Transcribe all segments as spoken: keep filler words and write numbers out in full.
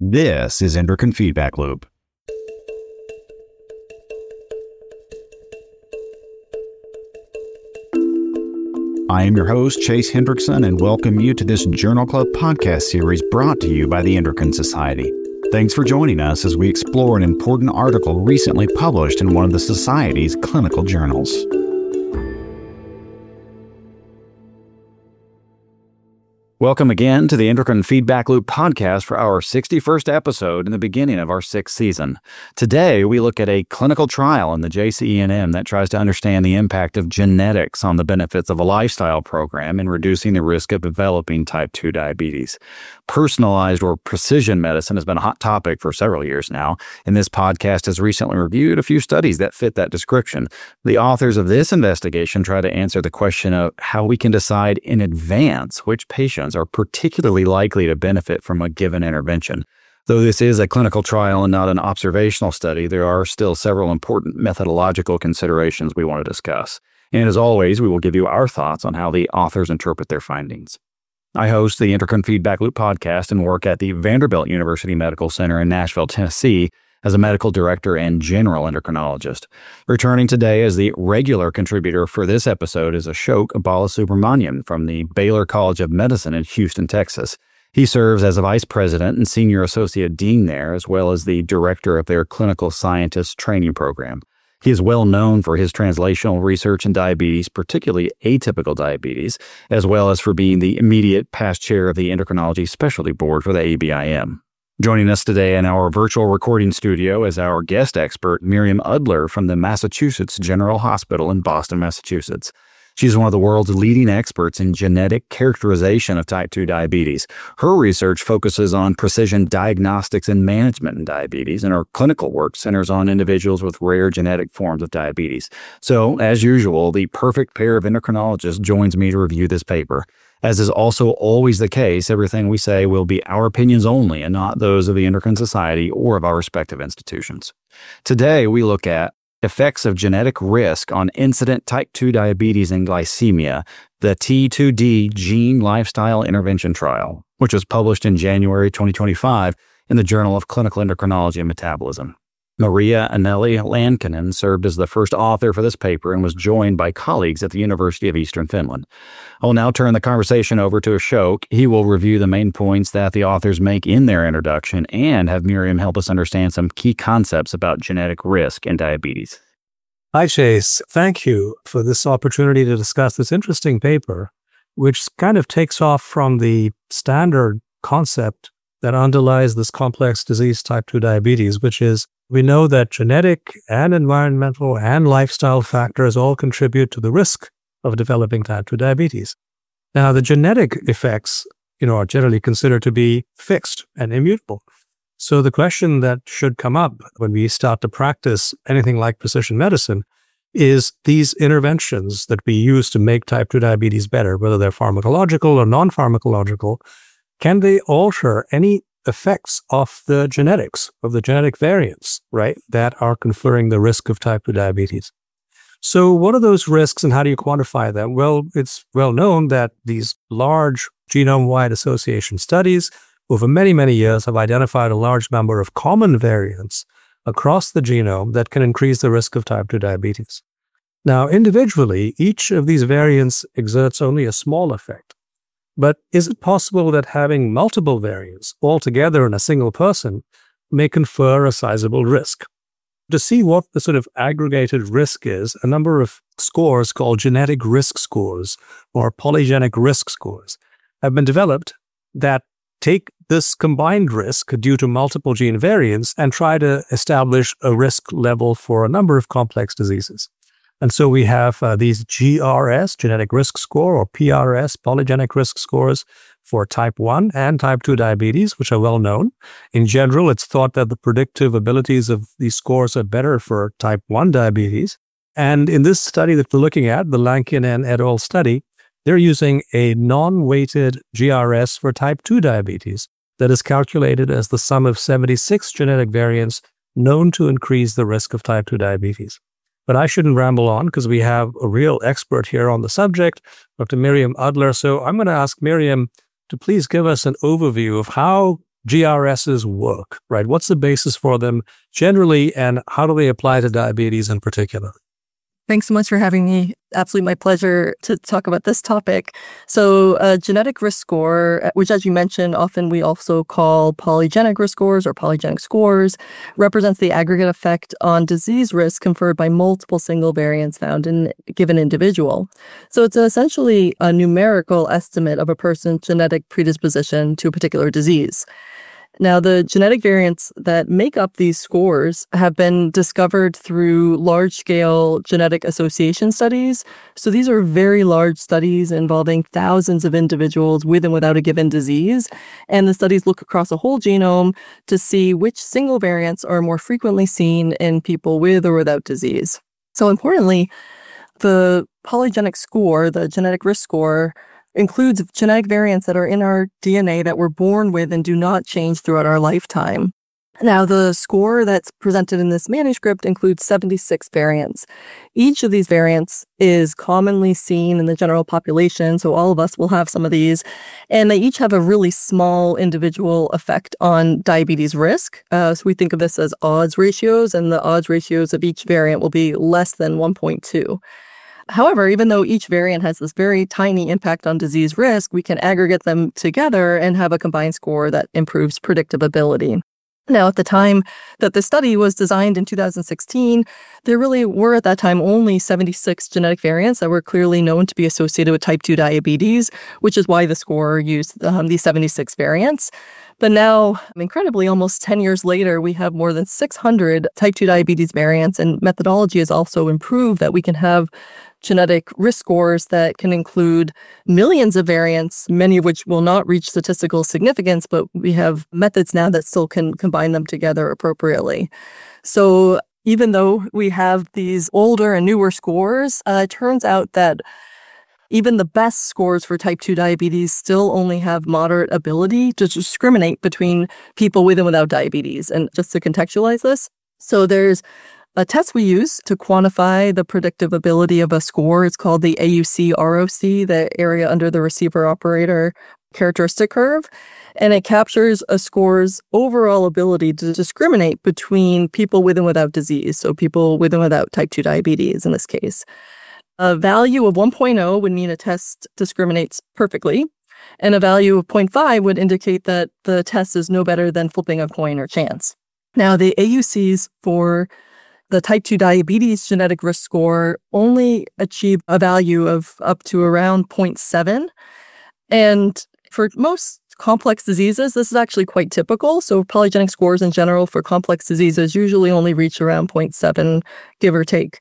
This is Endocrine Feedback Loop. I am your host, Chase Hendrickson, and welcome you to this Journal Club podcast series brought to you by the Endocrine Society. Thanks for joining us as we explore an important article recently published in one of the Society's clinical journals. Welcome again to the Endocrine Feedback Loop podcast for our sixty-first episode in the beginning of our sixth season. Today, we look at a clinical trial in the J C E N M that tries to understand the impact of genetics on the benefits of a lifestyle program in reducing the risk of developing type two diabetes. Personalized or precision medicine has been a hot topic for several years now, and this podcast has recently reviewed a few studies that fit that description. The authors of this investigation try to answer the question of how we can decide in advance which patients are particularly likely to benefit from a given intervention. Though this is a clinical trial and not an observational study, there are still several important methodological considerations we want to discuss. And as always, we will give you our thoughts on how the authors interpret their findings. I host the Endocrine Feedback Loop podcast and work at the Vanderbilt University Medical Center in Nashville, Tennessee, as a medical director and general endocrinologist. Returning today as the regular contributor for this episode is Ashok Balasubramanian from the Baylor College of Medicine in Houston, Texas. He serves as a vice president and senior associate dean there, as well as the director of their clinical scientist training program. He is well known for his translational research in diabetes, particularly atypical diabetes, as well as for being the immediate past chair of the Endocrinology Specialty Board for the A B I M. Joining us today in our virtual recording studio is our guest expert, Miriam Udler from the Massachusetts General Hospital in Boston, Massachusetts. She's one of the world's leading experts in genetic characterization of type two diabetes. Her research focuses on precision diagnostics and management in diabetes, and her clinical work centers on individuals with rare genetic forms of diabetes. So, as usual, the perfect pair of endocrinologists joins me to review this paper. As is also always the case, everything we say will be our opinions only and not those of the Endocrine Society or of our respective institutions. Today, we look at effects of genetic risk on incident type two diabetes and glycemia, the T two D Gene Lifestyle Intervention Trial, which was published in January twenty twenty-five in the Journal of Clinical Endocrinology and Metabolism. Maria Anneli Lankinen served as the first author for this paper and was joined by colleagues at the University of Eastern Finland. I will now turn the conversation over to Ashok. He will review the main points that the authors make in their introduction and have Miriam help us understand some key concepts about genetic risk in diabetes. Hi, Chase. Thank you for this opportunity to discuss this interesting paper, which kind of takes off from the standard concept that underlies this complex disease type two diabetes, which is we know that genetic and environmental and lifestyle factors all contribute to the risk of developing type two diabetes. Now, the genetic effects, you know, are generally considered to be fixed and immutable. So the question that should come up when we start to practice anything like precision medicine is these interventions that we use to make type two diabetes better, whether they're pharmacological or non-pharmacological, can they alter any effects of the genetics, of the genetic variants, right, that are conferring the risk of type two diabetes? So what are those risks and how do you quantify them? Well, it's well known that these large genome-wide association studies over many, many years have identified a large number of common variants across the genome that can increase the risk of type two diabetes. Now, individually, each of these variants exerts only a small effect. But is it possible that having multiple variants altogether in a single person may confer a sizable risk? To see what the sort of aggregated risk is, a number of scores called genetic risk scores or polygenic risk scores have been developed that take this combined risk due to multiple gene variants and try to establish a risk level for a number of complex diseases. And so we have uh, these G R S, genetic risk score, or P R S, polygenic risk scores for type one and type two diabetes, which are well known. In general, it's thought that the predictive abilities of these scores are better for type one diabetes. And in this study that we're looking at, the Lankinen et al. Study, they're using a non-weighted G R S for type two diabetes that is calculated as the sum of seventy-six genetic variants known to increase the risk of type two diabetes. But I shouldn't ramble on because we have a real expert here on the subject, Doctor Miriam Udler. So I'm going to ask Miriam to please give us an overview of how G R Ss work, right? What's the basis for them generally, and how do they apply to diabetes in particular? Thanks so much for having me. Absolutely my pleasure to talk about this topic. So a genetic risk score, which as you mentioned, often we also call polygenic risk scores or polygenic scores, represents the aggregate effect on disease risk conferred by multiple single variants found in a given individual. So it's essentially a numerical estimate of a person's genetic predisposition to a particular disease. Now, the genetic variants that make up these scores have been discovered through large-scale genetic association studies. So these are very large studies involving thousands of individuals with and without a given disease. And the studies look across a whole genome to see which single variants are more frequently seen in people with or without disease. So importantly, the polygenic score, the genetic risk score, includes genetic variants that are in our D N A that we're born with and do not change throughout our lifetime. Now, the score that's presented in this manuscript includes seventy-six variants. Each of these variants is commonly seen in the general population, so all of us will have some of these, and they each have a really small individual effect on diabetes risk. Uh, so we think of this as odds ratios, and the odds ratios of each variant will be less than one point two. However, even though each variant has this very tiny impact on disease risk, we can aggregate them together and have a combined score that improves predictability. Now, at the time that the study was designed in two thousand sixteen, there really were at that time only seventy-six genetic variants that were clearly known to be associated with type two diabetes, which is why the score used um, these seventy-six variants. But now, incredibly, almost ten years later, we have more than six hundred type two diabetes variants, and methodology has also improved that we can have genetic risk scores that can include millions of variants, many of which will not reach statistical significance, but we have methods now that still can combine them together appropriately. So even though we have these older and newer scores, uh, it turns out that even the best scores for type two diabetes still only have moderate ability to discriminate between people with and without diabetes. And just to contextualize this, so there's a test we use to quantify the predictive ability of a score. It's called the A U C R O C, the area under the receiver operator characteristic curve. And it captures a score's overall ability to discriminate between people with and without disease. So people with and without type two diabetes in this case. A value of one point oh would mean a test discriminates perfectly, and a value of zero point five would indicate that the test is no better than flipping a coin or chance. Now, the A U Cs for the type two diabetes genetic risk score only achieve a value of up to around zero point seven, and for most complex diseases, this is actually quite typical. So polygenic scores in general for complex diseases usually only reach around zero point seven, give or take.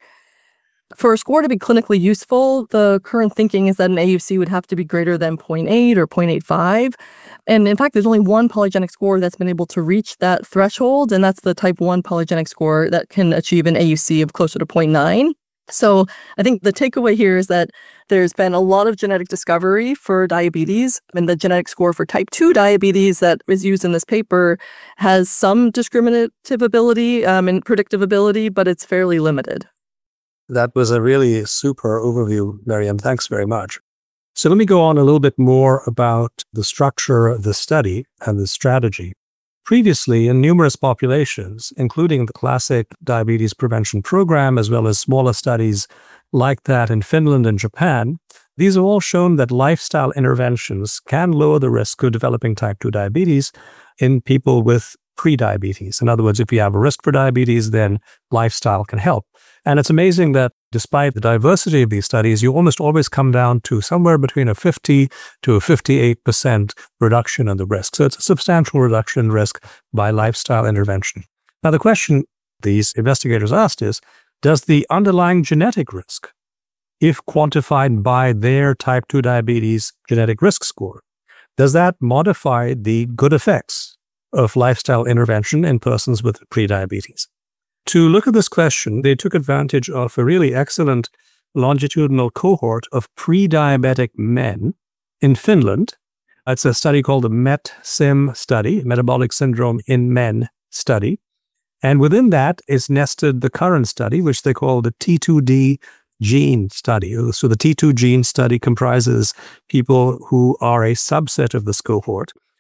For a score to be clinically useful, the current thinking is that an A U C would have to be greater than zero point eight or zero point eight five. And in fact, there's only one polygenic score that's been able to reach that threshold, and that's the type one polygenic score that can achieve an A U C of closer to zero point nine. So I think the takeaway here is that there's been a lot of genetic discovery for diabetes, and the genetic score for type two diabetes that is used in this paper has some discriminative ability um, and predictive ability, but it's fairly limited. That was a really super overview, Miriam. Thanks very much. So let me go on a little bit more about the structure of the study and the strategy. Previously, in numerous populations, including the classic diabetes prevention program, as well as smaller studies like that in Finland and Japan, these have all shown that lifestyle interventions can lower the risk of developing type two diabetes in people with prediabetes. In other words, if you have a risk for diabetes, then lifestyle can help. And it's amazing that despite the diversity of these studies, you almost always come down to somewhere between a fifty to a fifty-eight percent reduction in the risk. So it's a substantial reduction in risk by lifestyle intervention. Now, the question these investigators asked is, does the underlying genetic risk, if quantified by their type two diabetes genetic risk score, does that modify the good effects of lifestyle intervention in persons with prediabetes? To look at this question, they took advantage of a really excellent longitudinal cohort of pre-diabetic men in Finland. It's a study called the MET-SIM study, Metabolic Syndrome in Men study. And within that is nested the current study, which they call the T two D gene study. So the T two gene study comprises people who are a subset of this cohort.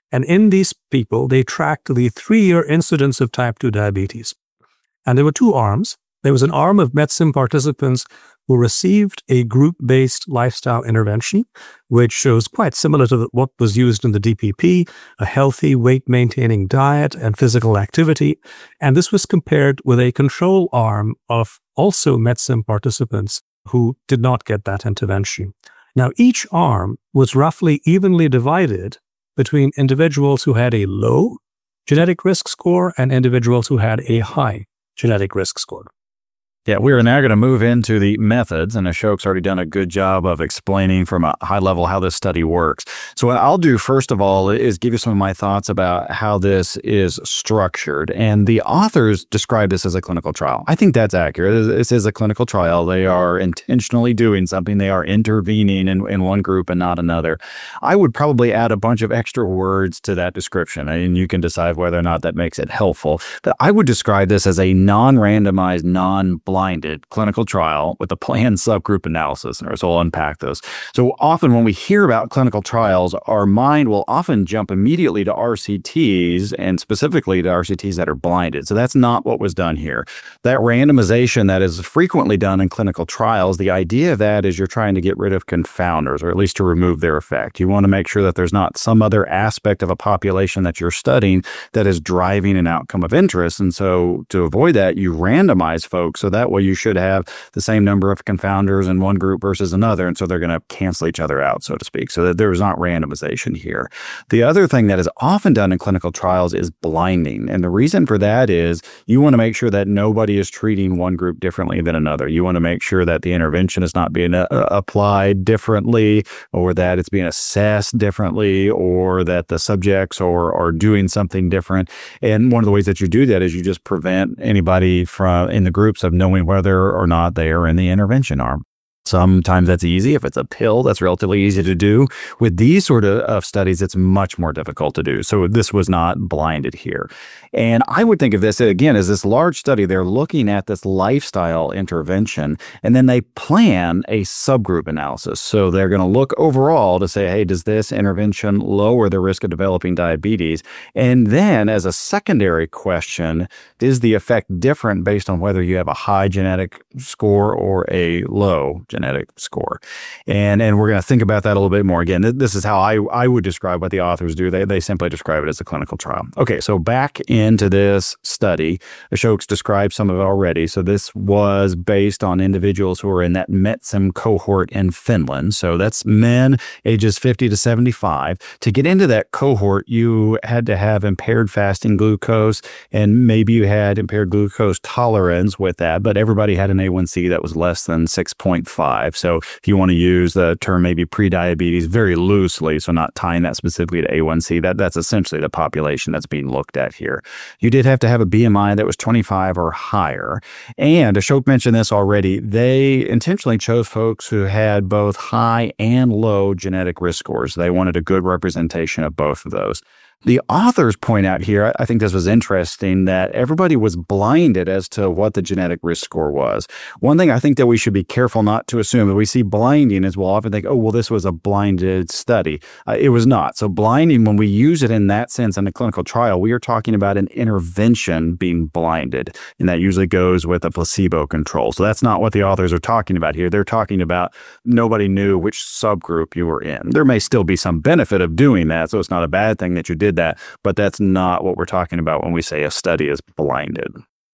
And in these people, they tracked the three-year incidence of type two diabetes. And there were two arms. There was an arm of MedSim participants who received a group-based lifestyle intervention, which shows quite similar to what was used in the D P P, a healthy weight-maintaining diet and physical activity. And this was compared with a control arm of also MedSim participants who did not get that intervention. Now, each arm was roughly evenly divided between individuals who had a low genetic risk score and individuals who had a high genetic risk score. Yeah, we're now going to move into the methods, and Ashok's already done a good job of explaining from a high level how this study works. So what I'll do first of all is give you some of my thoughts about how this is structured. And the authors describe this as a clinical trial. I think that's accurate. This is a clinical trial. They are intentionally doing something. They are intervening in, in one group and not another. I would probably add a bunch of extra words to that description, and you can decide whether or not that makes it helpful. But I would describe this as a non-randomized, non-blind blinded clinical trial with a planned subgroup analysis. And so we'll unpack those. So often when we hear about clinical trials, our mind will often jump immediately to R C Ts and specifically to R C Ts that are blinded. So that's not what was done here. That randomization that is frequently done in clinical trials, the idea of that is you're trying to get rid of confounders, or at least to remove their effect. You want to make sure that there's not some other aspect of a population that you're studying that is driving an outcome of interest. And so to avoid that, you randomize folks so that way you should have the same number of confounders in one group versus another. And so they're going to cancel each other out, so to speak, so that there is not randomization here. The other thing that is often done in clinical trials is blinding. And the reason for that is you want to make sure that nobody is treating one group differently than another. You want to make sure that the intervention is not being uh, applied differently, or that it's being assessed differently, or that the subjects are, are doing something different. And one of the ways that you do that is you just prevent anybody from in the groups of knowing whether or not they are in the intervention arm. Sometimes that's easy. If it's a pill, that's relatively easy to do. With these sort of, of studies, it's much more difficult to do. So this was not blinded here. And I would think of this, again, as this large study. They're looking at this lifestyle intervention, and then they plan a subgroup analysis. So they're going to look overall to say, hey, does this intervention lower the risk of developing diabetes? And then as a secondary question, is the effect different based on whether you have a high genetic score or a low genetic score? And and we're going to think about that a little bit more. Again, this is how I, I would describe what the authors do. They they simply describe it as a clinical trial. Okay, so back into this study, Ashok's described some of it already. So this was based on individuals who are in that MedSim cohort in Finland. So that's men ages fifty to seventy-five. To get into that cohort, you had to have impaired fasting glucose, and maybe you had impaired glucose tolerance with that, but everybody had an A one C that was less than six point five. So if you want to use the term maybe pre-diabetes very loosely, so not tying that specifically to A one C, that, that's essentially the population that's being looked at here. You did have to have a B M I that was twenty-five or higher. And Ashok mentioned this already, they intentionally chose folks who had both high and low genetic risk scores. They wanted a good representation of both of those. The authors point out here, I think this was interesting, that everybody was blinded as to what the genetic risk score was. One thing I think that we should be careful not to assume, that we see blinding as we'll often think, oh, well, this was a blinded study. Uh, it was not. So blinding, when we use it in that sense in a clinical trial, we are talking about an intervention being blinded. And that usually goes with a placebo control. So that's not what the authors are talking about here. They're talking about nobody knew which subgroup you were in. There may still be some benefit of doing that, so it's not a bad thing that you did that, but that's not what we're talking about when we say a study is blinded.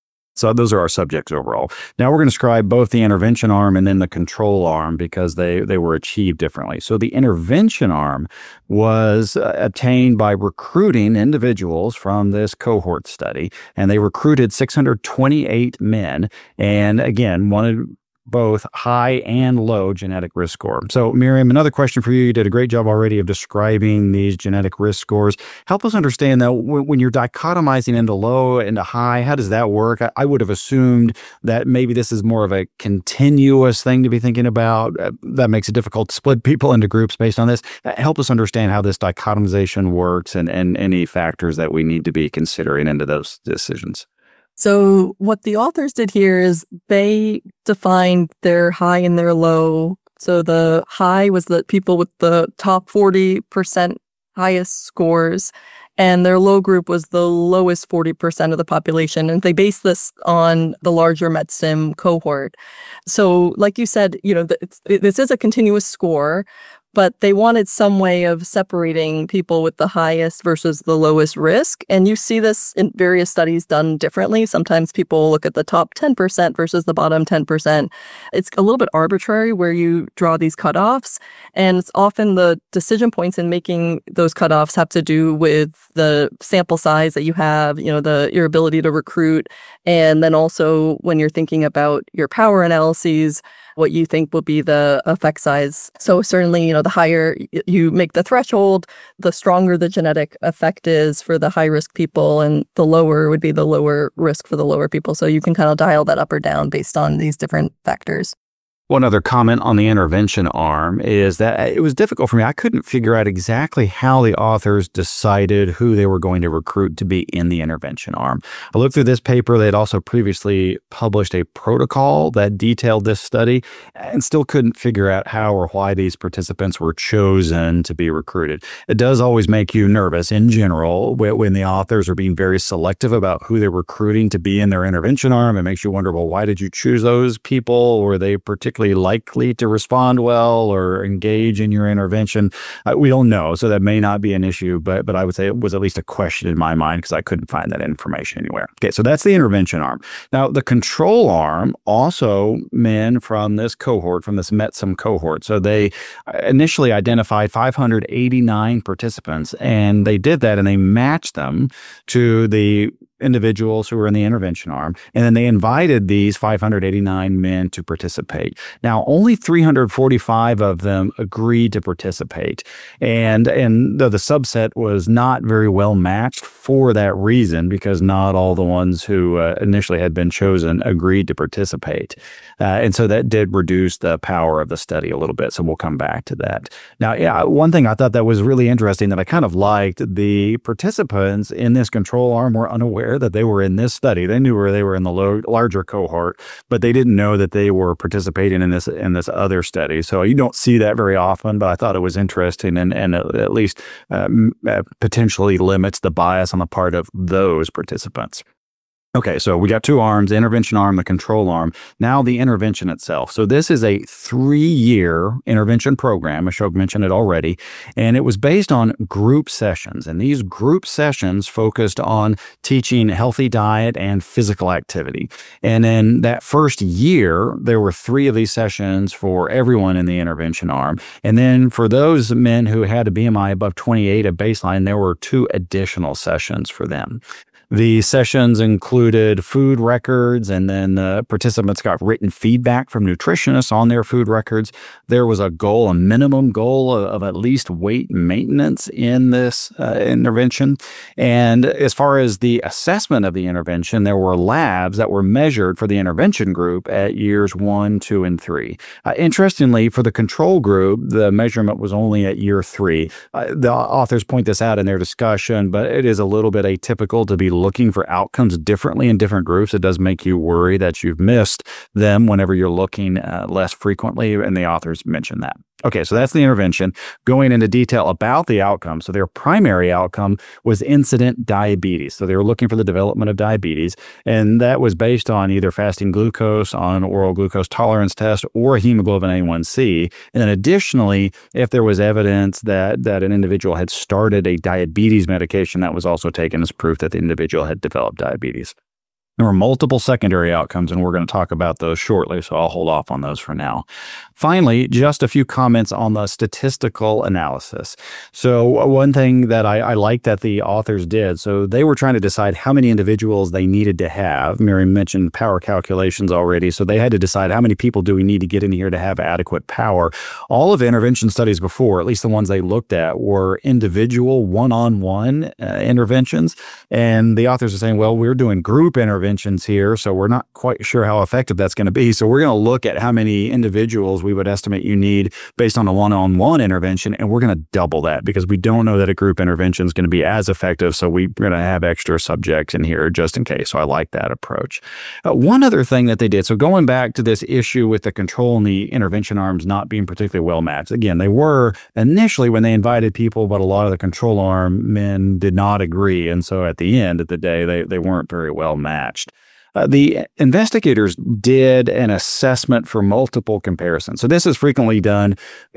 So those are our subjects overall. Now we're going to describe both the intervention arm and then the control arm because they, they were achieved differently. So the intervention arm was uh, obtained by recruiting individuals from this cohort study, and they recruited six hundred twenty-eight men, and again, wanted both high and low genetic risk score. So Miriam, another question for you. You did a great job already of describing these genetic risk scores. Help us understand though, when you're dichotomizing into low and to high, how does that work? I, I would have assumed that maybe this is more of a continuous thing to be thinking about. Uh, that makes it difficult to split people into groups based on this. Uh, help us understand how this dichotomization works and, and any factors that we need to be considering into those decisions. So what the authors did here is they defined their high and their low. So the high was the people with the top forty percent highest scores, and their low group was the lowest forty percent of the population. And they based this on the larger MetSim cohort. So like you said, you know, this is a continuous score, but they wanted some way of separating people with the highest versus the lowest risk. And you see this in various studies done differently. Sometimes people look at the top ten percent versus the bottom ten percent. It's a little bit arbitrary where you draw these cutoffs. And it's often the decision points in making those cutoffs have to do with the sample size that you have, you know, the your ability to recruit. And then also when you're thinking about your power analyses, what you think will be the effect size. So certainly, you know, the higher you make the threshold, the stronger the genetic effect is for the high risk people, and the lower would be the lower risk for the lower people. So you can kind of dial that up or down based on these different factors. One other comment on the intervention arm is that it was difficult for me. I couldn't figure out exactly how the authors decided who they were going to recruit to be in the intervention arm. I looked through this paper. They had also previously published a protocol that detailed this study and still couldn't figure out how or why these participants were chosen to be recruited. It does always make you nervous in general when the authors are being very selective about who they're recruiting to be in their intervention arm. It makes you wonder, well, why did you choose those people? Were they particularly likely to respond well or engage in your intervention? Uh, we don't know, so that may not be an issue, but but I would say it was at least a question in my mind because I couldn't find that information anywhere. Okay, so that's the intervention arm. Now, the control arm, also men from this cohort, from this MetSim cohort. So they initially identified five hundred eighty-nine participants, and they did that and they matched them to the individuals who were in the intervention arm, and then they invited these five hundred eighty-nine men to participate. Now, only three hundred forty-five of them agreed to participate, and and the, the subset was not very well matched for that reason, because not all the ones who uh, initially had been chosen agreed to participate, uh, and so that did reduce the power of the study a little bit. So we'll come back to that. Now, yeah, one thing I thought that was really interesting that I kind of liked: the participants in this control arm were unaware that they were in this study. They knew where they were in the low, larger cohort, but they didn't know that they were participating in this in this other study. So you don't see that very often, but I thought it was interesting, and, and at least um, uh, potentially limits the bias on the part of those participants. Okay, so we got two arms, the intervention arm, the control arm. Now the intervention itself. So this is a three-year intervention program. Ashok mentioned it already, and it was based on group sessions. And these group sessions focused on teaching healthy diet and physical activity. And in that first year, there were three of these sessions for everyone in the intervention arm. And then for those men who had a B M I above twenty-eight at baseline, there were two additional sessions for them. The sessions included food records, and then the participants got written feedback from nutritionists on their food records. There was a goal, a minimum goal of, of at least weight maintenance in this uh, intervention. And as far as the assessment of the intervention, there were labs that were measured for the intervention group at years one, two, and three. Uh, interestingly, for the control group, the measurement was only at year three. Uh, the authors point this out in their discussion, but it is a little bit atypical to be looking for outcomes differently in different groups. It does make you worry that you've missed them whenever you're looking uh, less frequently, and the authors mention that. Okay, so that's the intervention. Going into detail about the outcome. So their primary outcome was incident diabetes. So they were looking for the development of diabetes, and that was based on either fasting glucose, on oral glucose tolerance test, or hemoglobin A one C. And then additionally, if there was evidence that, that an individual had started a diabetes medication, that was also taken as proof that the individual had developed diabetes. There were multiple secondary outcomes, and we're going to talk about those shortly, so I'll hold off on those for now. Finally, just a few comments on the statistical analysis. So one thing that I, I like that the authors did, so they were trying to decide how many individuals they needed to have. Miriam mentioned power calculations already, so they had to decide how many people do we need to get in here to have adequate power. All of the intervention studies before, at least the ones they looked at, were individual one-on-one uh, interventions, and the authors are saying, well, we're doing group interventions interventions here, so we're not quite sure how effective that's going to be. So we're going to look at how many individuals we would estimate you need based on a one-on-one intervention, and we're going to double that because we don't know that a group intervention is going to be as effective, so we're going to have extra subjects in here just in case. So I like that approach. Uh, one other thing that they did, so going back to this issue with the control and the intervention arms not being particularly well matched. Again, they were initially when they invited people, but a lot of the control arm men did not agree. And so at the end of the day, they, they weren't very well matched. Uh, the investigators did an assessment for multiple comparisons. So this is frequently done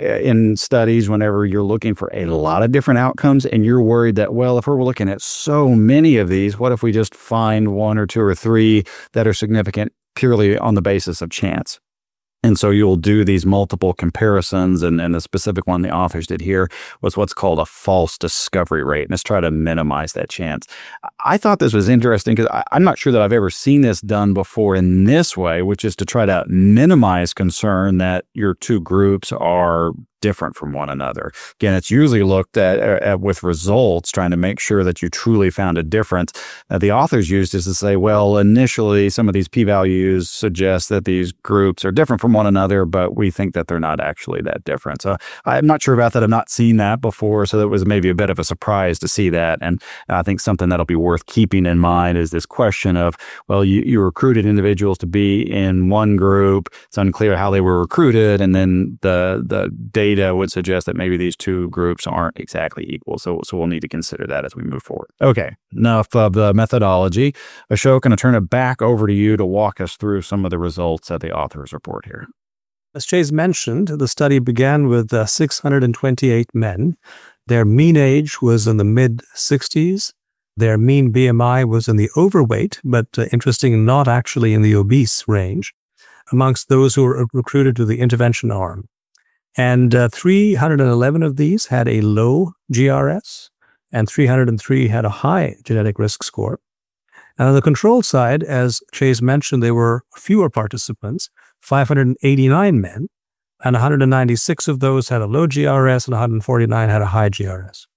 in studies whenever you're looking for a lot of different outcomes and you're worried that, well, if we're looking at so many of these, what if we just find one or two or three that are significant purely on the basis of chance? And so you'll do these multiple comparisons, and, and the specific one the authors did here was what's called a false discovery rate. And let's try to minimize that chance. I thought this was interesting because I'm not sure that I've ever seen this done before in this way, which is to try to minimize concern that your two groups are different from one another. Again, it's usually looked at, at with results, trying to make sure that you truly found a difference. Uh, the authors used is to say, well, initially, some of these p-values suggest that these groups are different from one another, but we think that they're not actually that different. So I'm not sure about that. I've not seen that before, so that was maybe a bit of a surprise to see that. And I think something that'll be worth keeping in mind is this question of, well, you, you recruited individuals to be in one group. It's unclear how they were recruited, and then the the data would suggest that maybe these two groups aren't exactly equal. So, so we'll need to consider that as we move forward. Okay, enough of the methodology. Ashok, going to turn it back over to you to walk us through some of the results of the authors report here. As Chase mentioned, the study began with uh, six hundred twenty-eight men. Their mean age was in the mid-sixties. Their mean B M I was in the overweight, but uh, interesting, not actually in the obese range, amongst those who were recruited to the intervention arm. And uh, three hundred eleven of these had a low G R S, and three hundred three had a high genetic risk score. And on the control side, as Chase mentioned, there were fewer participants, five hundred eighty-nine men, and one hundred ninety-six of those had a low G R S and one hundred forty-nine had a high G R S.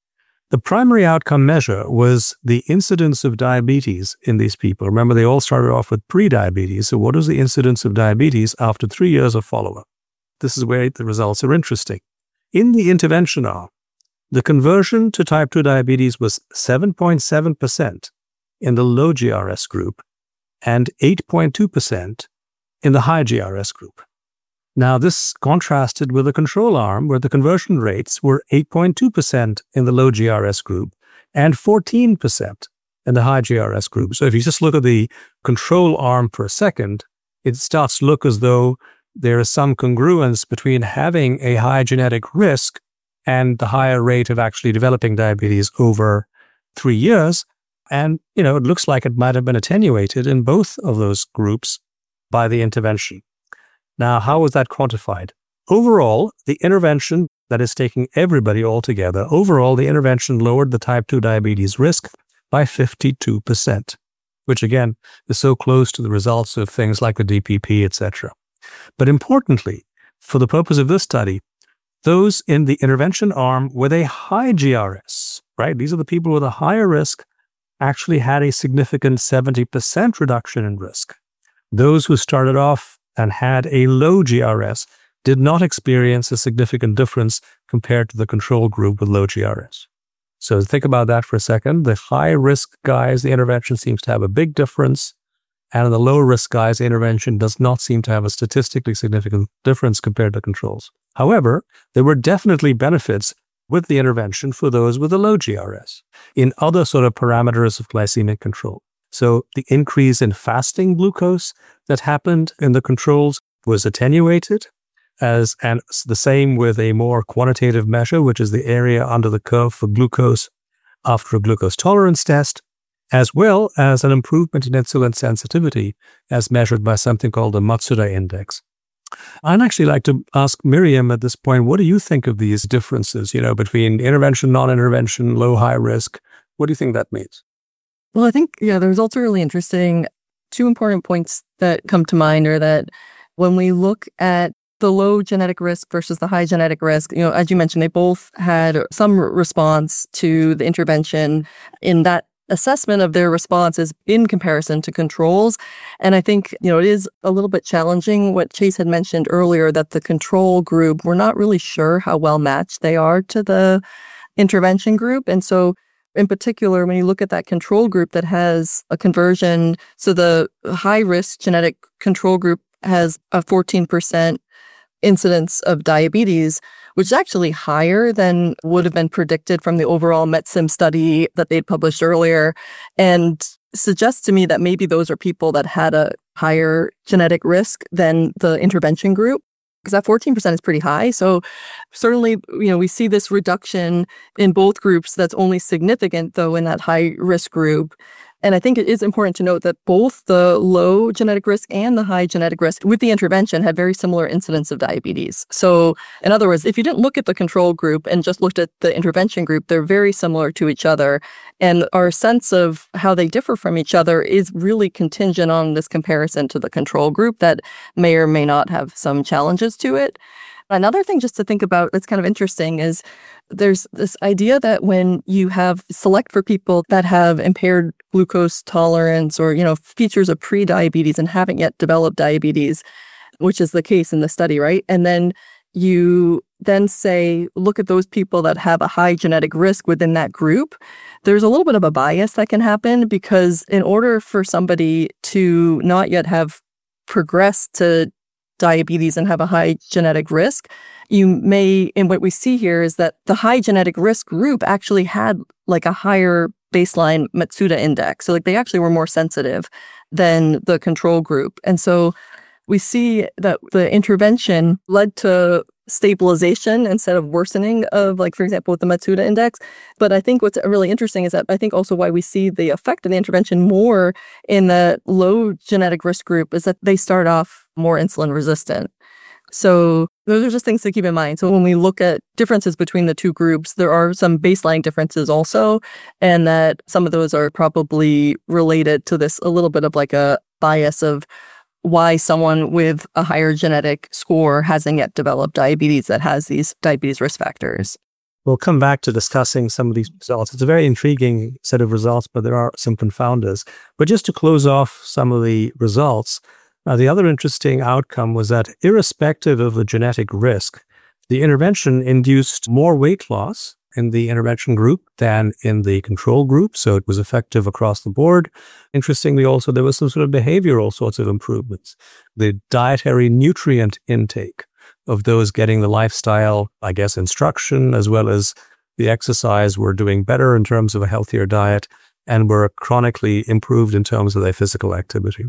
The primary outcome measure was the incidence of diabetes in these people. Remember, they all started off with pre-diabetes. So what is the incidence of diabetes after three years of follow-up? This is where the results are interesting. In the intervention arm, the conversion to type two diabetes was seven point seven percent in the low G R S group and eight point two percent in the high G R S group. Now, this contrasted with the control arm where the conversion rates were eight point two percent in the low G R S group and fourteen percent in the high G R S group. So if you just look at the control arm for a second, it starts to look as though there is some congruence between having a high genetic risk and the higher rate of actually developing diabetes over three years. And, you know, it looks like it might have been attenuated in both of those groups by the intervention. Now, how was that quantified? Overall, the intervention, that is taking everybody all together, overall, the intervention lowered the type two diabetes risk by fifty-two percent, which again is so close to the results of things like the D P P, et cetera. But importantly, for the purpose of this study, those in the intervention arm with a high G R S, right? These are the people with a higher risk, actually had a significant seventy percent reduction in risk. Those who started off and had a low G R S did not experience a significant difference compared to the control group with low G R S. So think about that for a second. The high-risk guys, the intervention seems to have a big difference. And in the low-risk guys, the intervention does not seem to have a statistically significant difference compared to controls. However, there were definitely benefits with the intervention for those with a low G R S in other sort of parameters of glycemic control. So the increase in fasting glucose that happened in the controls was attenuated, as and the same with a more quantitative measure, which is the area under the curve for glucose after a glucose tolerance test, as well as an improvement in insulin sensitivity as measured by something called the Matsuda index. I'd actually like to ask Miriam at this point, what do you think of these differences, you know, between intervention, non-intervention, low, high risk? What do you think that means? Well, I think, yeah, the results are really interesting. Two important points that come to mind are that when we look at the low genetic risk versus the high genetic risk, you know, as you mentioned, they both had some response to the intervention in that assessment of their responses in comparison to controls. And I think, you know, it is a little bit challenging what Chase had mentioned earlier, that the control group, we're not really sure how well matched they are to the intervention group. And so in particular, when you look at that control group that has a conversion, so the high-risk genetic control group has a fourteen percent incidence of diabetes, which is actually higher than would have been predicted from the overall MetSim study that they'd published earlier, and suggests to me that maybe those are people that had a higher genetic risk than the intervention group, because that fourteen percent is pretty high. So certainly, you know, we see this reduction in both groups that's only significant, though, in that high risk group. And I think it is important to note that both the low genetic risk and the high genetic risk with the intervention had very similar incidence of diabetes. So in other words, if you didn't look at the control group and just looked at the intervention group, they're very similar to each other. And our sense of how they differ from each other is really contingent on this comparison to the control group that may or may not have some challenges to it. Another thing just to think about that's kind of interesting is there's this idea that when you have select for people that have impaired glucose tolerance or, you know, features of pre-diabetes and haven't yet developed diabetes, which is the case in the study, right? And then you then say, look at those people that have a high genetic risk within that group, there's a little bit of a bias that can happen, because in order for somebody to not yet have progressed to diabetes and have a high genetic risk, you may, and what we see here is that the high genetic risk group actually had like a higher baseline Matsuda index. So like they actually were more sensitive than the control group. And so we see that the intervention led to stabilization instead of worsening of, like, for example, with the Matsuda index. But I think what's really interesting is that I think also why we see the effect of the intervention more in the low genetic risk group is that they start off more insulin resistant. So those are just things to keep in mind. So when we look at differences between the two groups, there are some baseline differences also, and that some of those are probably related to this a little bit of like a bias of why someone with a higher genetic score hasn't yet developed diabetes that has these diabetes risk factors. We'll come back to discussing some of these results. It's a very intriguing set of results, but there are some confounders. But just to close off some of the results, uh, the other interesting outcome was that irrespective of the genetic risk, the intervention induced more weight loss in the intervention group than in the control group. So it was effective across the board. Interestingly, also, there was some sort of behavioral sorts of improvements. The dietary nutrient intake of those getting the lifestyle, I guess, instruction, as well as the exercise, were doing better in terms of a healthier diet and were chronically improved in terms of their physical activity.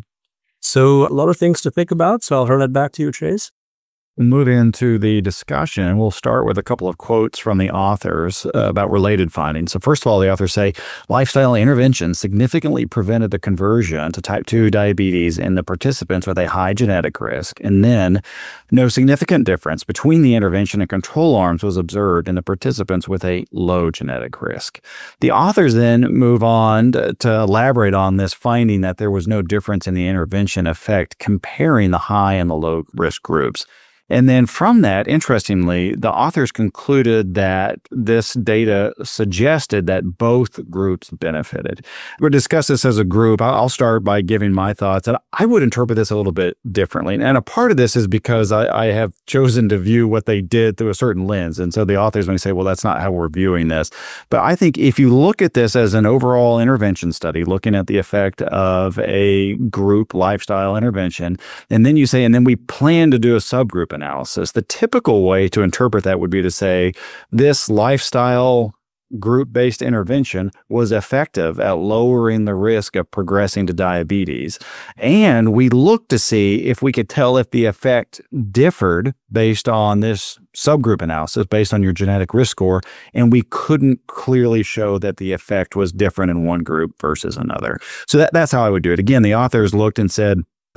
So a lot of things to think about. So I'll turn it back to you, Chase. We'll move into the discussion. We'll start with a couple of quotes from the authors uh, about related findings. So first of all, the authors say, lifestyle interventions significantly prevented the conversion to type two diabetes in the participants with a high genetic risk. And then no significant difference between the intervention and control arms was observed in the participants with a low genetic risk. The authors then move on to, to elaborate on this finding that there was no difference in the intervention effect comparing the high and the low risk groups. And then from that, interestingly, the authors concluded that this data suggested that both groups benefited. We'll discuss this as a group. I'll start by giving my thoughts. And I would interpret this a little bit differently. And a part of this is because I, I have chosen to view what they did through a certain lens. And so the authors may say, well, that's not how we're viewing this. But I think if you look at this as an overall intervention study, looking at the effect of a group lifestyle intervention, and then you say, and then we plan to do a subgroup analysis. The typical way to interpret that would be to say this lifestyle group-based intervention was effective at lowering the risk of progressing to diabetes. And we looked to see if we could tell if the effect differed based on this subgroup analysis, based on your genetic risk score, and we couldn't clearly show that the effect was different in one group versus another. So that, that's how I would do it. Again, the authors looked and said,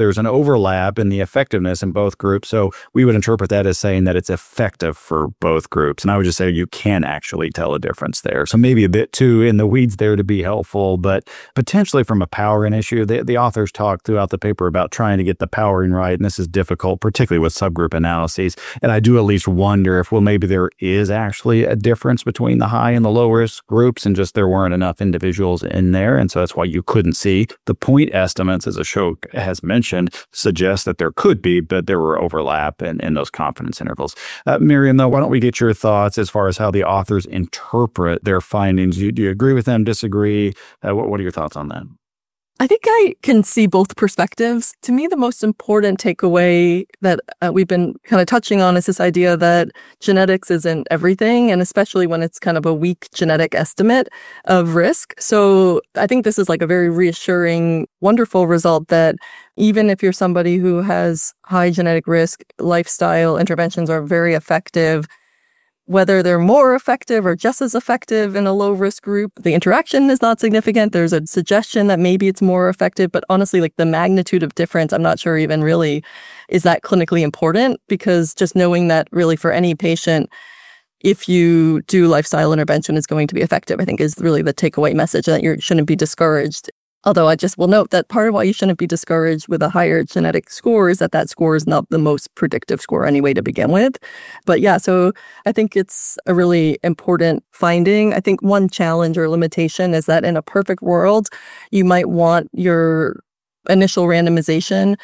there's an overlap in the effectiveness in both groups. So we would interpret that as saying that it's effective for both groups. And I would just say you can actually tell a difference there. So maybe a bit too in the weeds there to be helpful, but potentially from a powering issue, the, the authors talk throughout the paper about trying to get the powering right. And this is difficult, particularly with subgroup analyses. And I do at least wonder if, well, maybe there is actually a difference between the high and the low risk groups and just there weren't enough individuals in there. And so that's why you couldn't see. The point estimates, as Ashok has mentioned, suggest that there could be, but there were overlap in, in those confidence intervals. Uh, Miriam, though, why don't we get your thoughts as far as how the authors interpret their findings? Do you, do you agree with them, disagree? Uh, what, what are your thoughts on that? I think I can see both perspectives. To me, the most important takeaway that uh, we've been kind of touching on is this idea that genetics isn't everything, and especially when it's kind of a weak genetic estimate of risk. So I think this is like a very reassuring, wonderful result that even if you're somebody who has high genetic risk, lifestyle interventions are very effective. Whether they're more effective or just as effective in a low-risk group, the interaction is not significant. There's a suggestion that maybe it's more effective, but honestly, like the magnitude of difference, I'm not sure even really is that clinically important, because just knowing that really for any patient, if you do lifestyle intervention, is going to be effective, I think is really the takeaway message, that you shouldn't be discouraged. Although I just will note that part of why you shouldn't be discouraged with a higher genetic score is that that score is not the most predictive score anyway to begin with. But yeah, so I think it's a really important finding. I think one challenge or limitation is that in a perfect world, you might want your initial randomization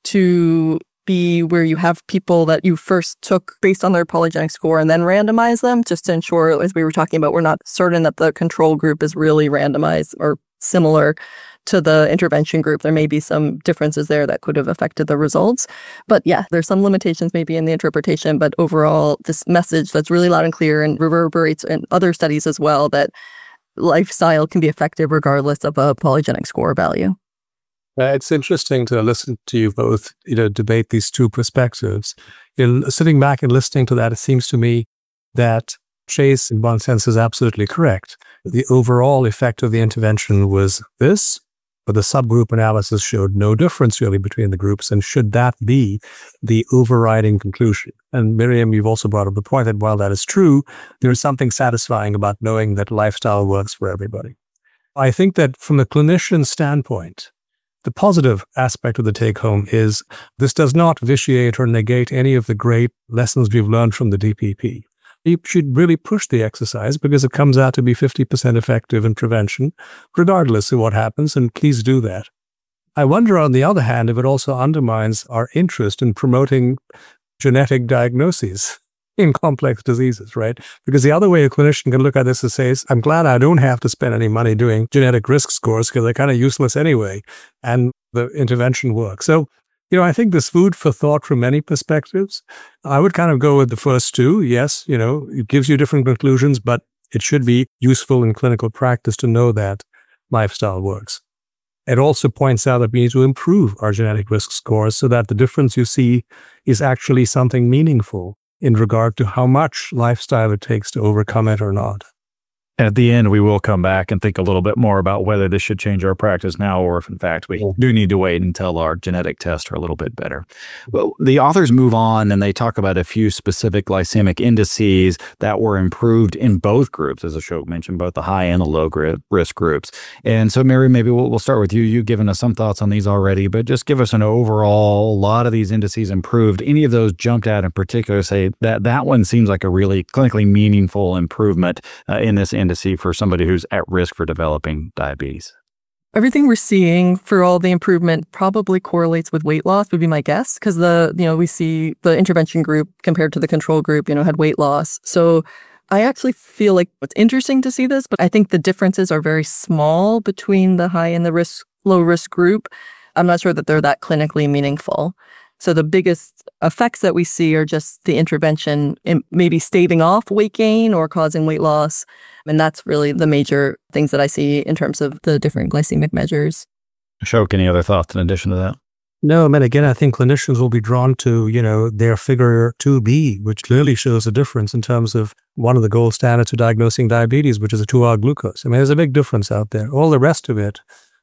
to be where you have people that you first took based on their polygenic score and then randomize them, just to ensure, as we were talking about, we're not certain that the control group is really randomized or similar to the intervention group. There may be some differences there that could have affected the results. But yeah, there's some limitations maybe in the interpretation, but overall, this message that's really loud and clear and reverberates in other studies as well, that lifestyle can be effective regardless of a polygenic score value. Uh, it's interesting to listen to you both, you know, debate these two perspectives. In sitting back and listening to that, it seems to me that Chase, in one sense, is absolutely correct. The overall effect of the intervention was this, but the subgroup analysis showed no difference really between the groups. And should that be the overriding conclusion? And Miriam, you've also brought up the point that while that is true, there is something satisfying about knowing that lifestyle works for everybody. I think that from a clinician standpoint, the positive aspect of the take-home is this does not vitiate or negate any of the great lessons we've learned from the D P P. You should really push the exercise because it comes out to be fifty percent effective in prevention, regardless of what happens, and please do that. I wonder, on the other hand, if it also undermines our interest in promoting genetic diagnoses in complex diseases, right? Because the other way a clinician can look at this is say, I'm glad I don't have to spend any money doing genetic risk scores because they're kind of useless anyway, and the intervention works. So, you know, I think there's food for thought from many perspectives. I would kind of go with the first two. Yes, you know, it gives you different conclusions, but it should be useful in clinical practice to know that lifestyle works. It also points out that we need to improve our genetic risk scores so that the difference you see is actually something meaningful in regard to how much lifestyle it takes to overcome it or not. At the end, we will come back and think a little bit more about whether this should change our practice now or if, in fact, we do need to wait until our genetic tests are a little bit better. Well, the authors move on and they talk about a few specific glycemic indices that were improved in both groups, as Ashok mentioned, both the high and the low risk groups. And so, Mary, maybe we'll, we'll start with you. You've given us some thoughts on these already, but just give us an overall, a lot of these indices improved. Any of those jumped out in particular, say that that one seems like a really clinically meaningful improvement uh, in this indice for somebody who's at risk for developing diabetes? Everything we're seeing for all the improvement probably correlates with weight loss, would be my guess, because the, you know, we see the intervention group compared to the control group, you know, had weight loss. So I actually feel like it's interesting to see this, but I think the differences are very small between the high and the risk, low risk group. I'm not sure that they're that clinically meaningful. So the biggest effects that we see are just the intervention in maybe staving off weight gain or causing weight loss. And that's really the major things that I see in terms of the different glycemic measures. Ashok, any other thoughts in addition to that? No, I mean, again, I think clinicians will be drawn to, you know, their figure two B, which clearly shows a difference in terms of one of the gold standards for diagnosing diabetes, which is a two-hour glucose. I mean, there's a big difference out there. All the rest of it,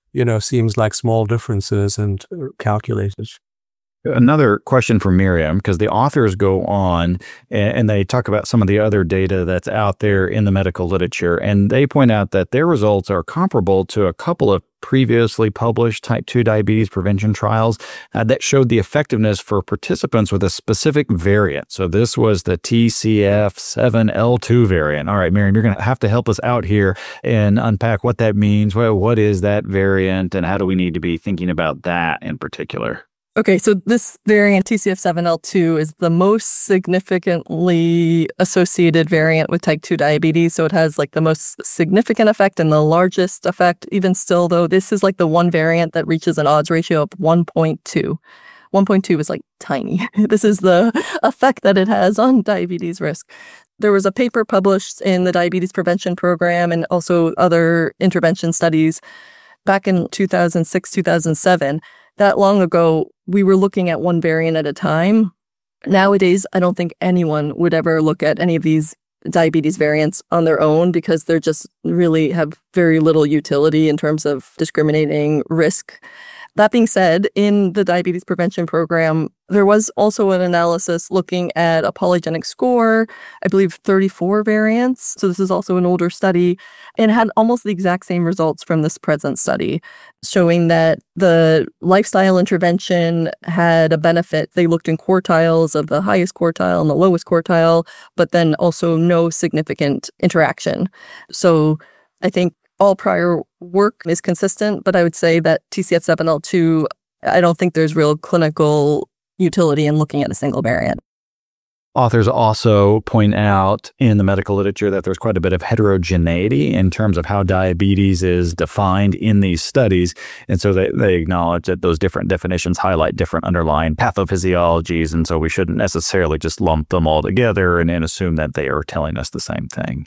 you know, seems like small differences and calculated. Another question for Miriam, because the authors go on and, and they talk about some of the other data that's out there in the medical literature, and they point out that their results are comparable to a couple of previously published type two diabetes prevention trials uh, that showed the effectiveness for participants with a specific variant. So this was the T C F seven L two variant. All right, Miriam, you're going to have to help us out here and unpack what that means. Well, what is that variant, and how do we need to be thinking about that in particular? Okay, so this variant, T C F seven L two, is the most significantly associated variant with type two diabetes. So it has like the most significant effect and the largest effect. Even still, though, this is like the one variant that reaches an odds ratio of one point two. one point two is like tiny. This is the effect that it has on diabetes risk. There was a paper published in the Diabetes Prevention Program and also other intervention studies back in two thousand six, two thousand seven. That long ago, we were looking at one variant at a time. Nowadays, I don't think anyone would ever look at any of these diabetes variants on their own because they're just really have very little utility in terms of discriminating risk. That being said, in the Diabetes Prevention Program, there was also an analysis looking at a polygenic score, I believe thirty-four variants. So this is also an older study, and had almost the exact same results from this present study, showing that the lifestyle intervention had a benefit. They looked in quartiles of the highest quartile and the lowest quartile, but then also no significant interaction. So I think all prior work is consistent, but I would say that T C F seven L two, I don't think there's real clinical utility in looking at a single variant. Authors also point out in the medical literature that there's quite a bit of heterogeneity in terms of how diabetes is defined in these studies. And so they, they acknowledge that those different definitions highlight different underlying pathophysiologies. And so we shouldn't necessarily just lump them all together and, and assume that they are telling us the same thing.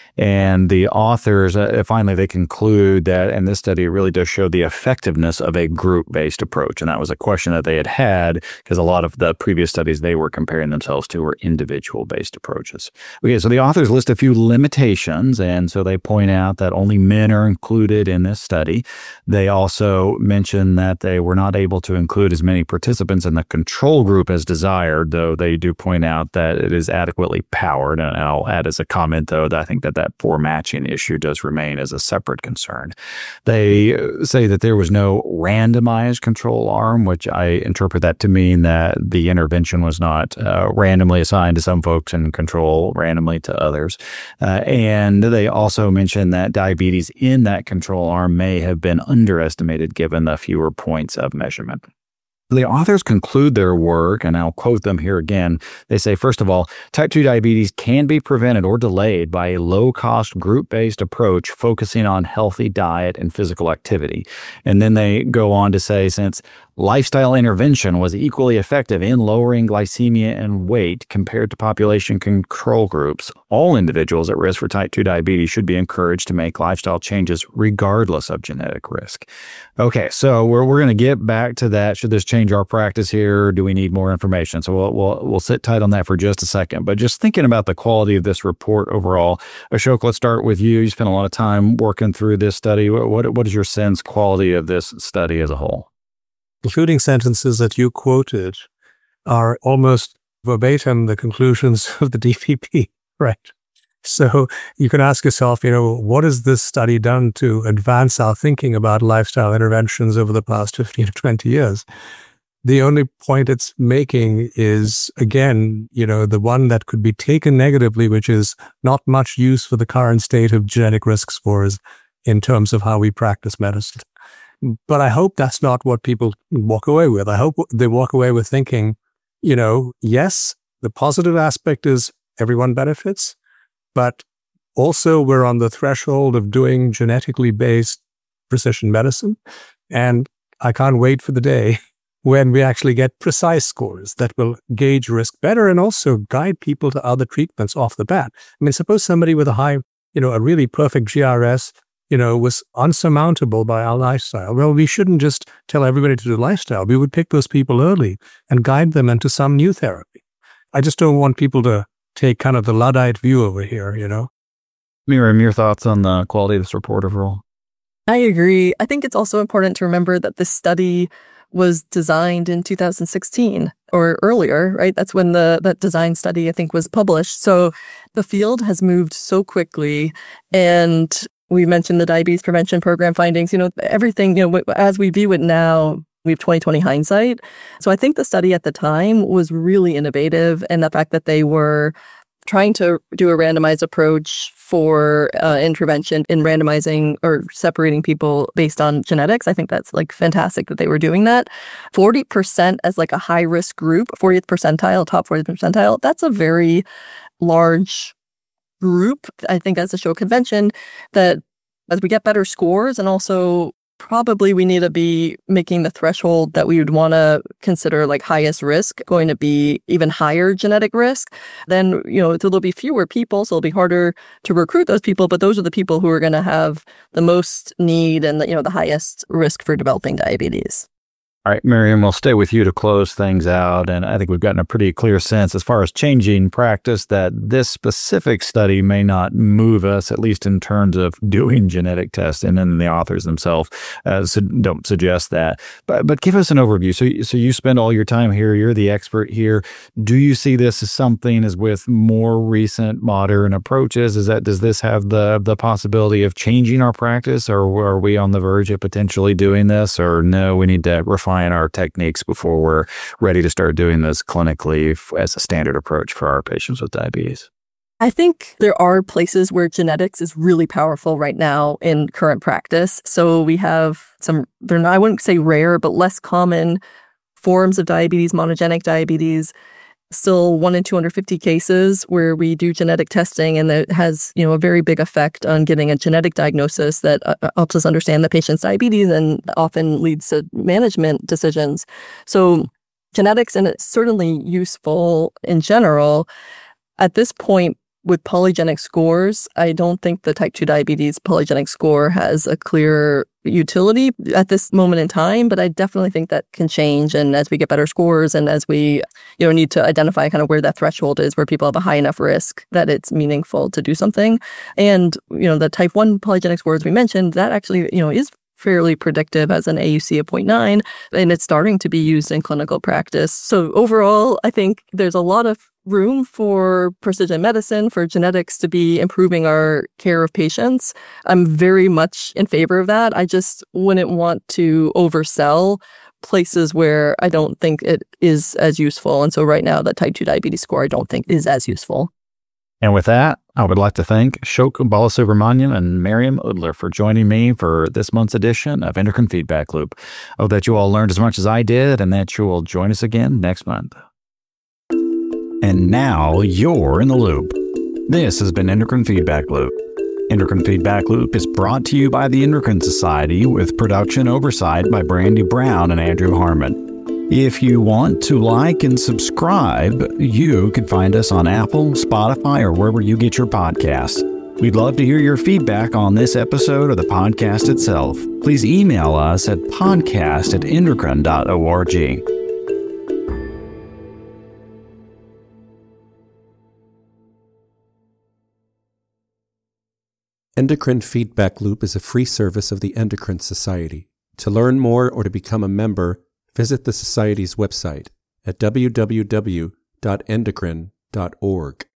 And the authors, uh, finally, they conclude that, and this study really does show the effectiveness of a group-based approach. And that was a question that they had had because a lot of the previous studies they were comparing themselves to were individual-based approaches. Okay, so the authors list a few limitations, and so they point out that only men are included in this study. They also mention that they were not able to include as many participants in the control group as desired, though they do point out that it is adequately powered. And I'll add as a comment, though, that I think that that poor matching issue does remain as a separate concern. They say that there was no randomized control arm, which I interpret that to mean that the intervention was not uh, randomly assigned to some folks and control randomly to others. Uh, and they also mention that diabetes in that control arm may have been underestimated given the fewer points of measurement. The authors conclude their work, and I'll quote them here again. They say, first of all, type two diabetes can be prevented or delayed by a low-cost, group-based approach focusing on healthy diet and physical activity. And then they go on to say, since lifestyle intervention was equally effective in lowering glycemia and weight compared to population control groups, all individuals at risk for type two diabetes should be encouraged to make lifestyle changes regardless of genetic risk. Okay, so we're we're going to get back to that. Should this change our practice here? Or do we need more information? So we'll, we'll we'll sit tight on that for just a second. But just thinking about the quality of this report overall, Ashok, let's start with you. You spent a lot of time working through this study. What what, what is your sense quality of this study as a whole? Concluding sentences that you quoted are almost verbatim the conclusions of the D P P, right? So you can ask yourself, you know, what has this study done to advance our thinking about lifestyle interventions over the past fifteen to twenty years? The only point it's making is, again, you know, the one that could be taken negatively, which is not much use for the current state of genetic risk scores in terms of how we practice medicine. But I hope that's not what people walk away with. I hope they walk away with thinking, you know, yes, the positive aspect is everyone benefits, but also we're on the threshold of doing genetically based precision medicine. And I can't wait for the day when we actually get precise scores that will gauge risk better and also guide people to other treatments off the bat. I mean, suppose somebody with a high, you know, a really perfect G R S, you know, was unsurmountable by our lifestyle. Well, we shouldn't just tell everybody to do lifestyle. We would pick those people early and guide them into some new therapy. I just don't want people to take kind of the Luddite view over here, you know. Miriam, your thoughts on the quality of this report overall? I agree. I think it's also important to remember that this study was designed in two thousand sixteen or earlier, right? That's when the that design study, I think, was published. So the field has moved so quickly. And we mentioned the diabetes prevention program findings, you know, everything, you know, as we view it now, we have twenty twenty hindsight. So I think the study at the time was really innovative. And the fact that they were trying to do a randomized approach for uh, intervention in randomizing or separating people based on genetics. I think that's like fantastic that they were doing that. forty percent as like a high risk group, fortieth percentile, top fortieth percentile. That's a very large group. I think that's a show convention that as we get better scores, and also probably we need to be making the threshold that we would want to consider like highest risk going to be even higher genetic risk. Then, you know, there'll be fewer people, so it'll be harder to recruit those people, but those are the people who are going to have the most need and the, you know, the highest risk for developing diabetes. All right, Miriam, we'll stay with you to close things out. And I think we've gotten a pretty clear sense as far as changing practice that this specific study may not move us, at least in terms of doing genetic testing, and the authors themselves uh, su- don't suggest that. But but give us an overview. So, so you spend all your time here. You're the expert here. Do you see this as something as with more recent modern approaches? Is that does this have the, the possibility of changing our practice, or are we on the verge of potentially doing this? Or no, we need to refine our techniques before we're ready to start doing this clinically as a standard approach for our patients with diabetes? I think there are places where genetics is really powerful right now in current practice. So we have some, they're not, I wouldn't say rare, but less common forms of diabetes, monogenic diabetes. Still one in two hundred fifty cases where we do genetic testing, and that has, you know, a very big effect on getting a genetic diagnosis that uh, helps us understand the patient's diabetes and often leads to management decisions. So genetics, and it's certainly useful in general. At this point, with polygenic scores, I don't think the type two diabetes polygenic score has a clear utility at this moment in time, but I definitely think that can change. And as we get better scores, and as we, you know, need to identify kind of where that threshold is, where people have a high enough risk that it's meaningful to do something. And, you know, the type one polygenic scores we mentioned, that actually, you know, is fairly predictive as an A U C of zero point nine, and it's starting to be used in clinical practice. So overall, I think there's a lot of room for precision medicine, for genetics to be improving our care of patients. I'm very much in favor of that. I just wouldn't want to oversell places where I don't think it is as useful. And so right now, the type two diabetes score, I don't think is as useful. And with that, I would like to thank Ashok Balasubramanian and Miriam Udler for joining me for this month's edition of Endocrine Feedback Loop. I hope that you all learned as much as I did, and that you will join us again next month. And now you're in the loop. This has been Endocrine Feedback Loop. Endocrine Feedback Loop is brought to you by the Endocrine Society with production oversight by Brandy Brown and Andrew Harmon. If you want to like and subscribe, you can find us on Apple, Spotify, or wherever you get your podcasts. We'd love to hear your feedback on this episode or the podcast itself. Please email us at podcast at endocrine dot org. Endocrine Feedback Loop is a free service of the Endocrine Society. To learn more or to become a member, visit the Society's website at w w w dot endocrine dot org.